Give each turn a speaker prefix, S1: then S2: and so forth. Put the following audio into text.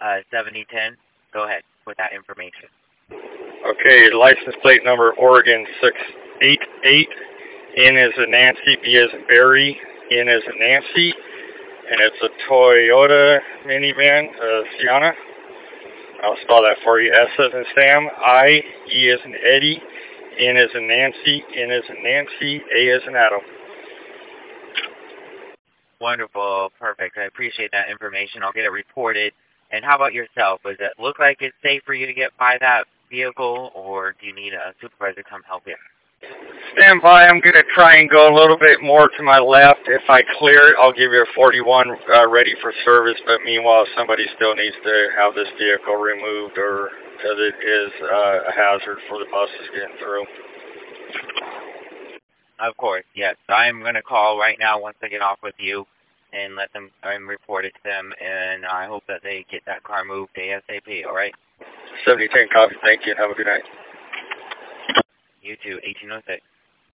S1: 7010. Go ahead with that information.
S2: Okay, license plate number Oregon 688. N is a Nancy, B is a Barry, N is a Nancy, and it's a Toyota minivan, Sienna. I'll spell that for you. S as in Sam, I, E as in Eddie, N as in Nancy, N as in Nancy, A as in Adam.
S1: Wonderful. Perfect. I appreciate that information. I'll get it reported. And how about yourself? Does it look like it's safe for you to get by that vehicle, or do you need a supervisor to come help you?
S2: Stand by. I'm going to try and go a little bit more to my left. If I clear it, I'll give you a 41 ready for service. But meanwhile, somebody still needs to have this vehicle removed, or because it is a hazard for the buses getting through.
S1: Of course, yes. I'm going to call right now once I get off with you and let them report it to them, and I hope that they get that car moved ASAP, all right?
S2: 7010 copy. Thank you. Have a good night.
S1: You too, 1806.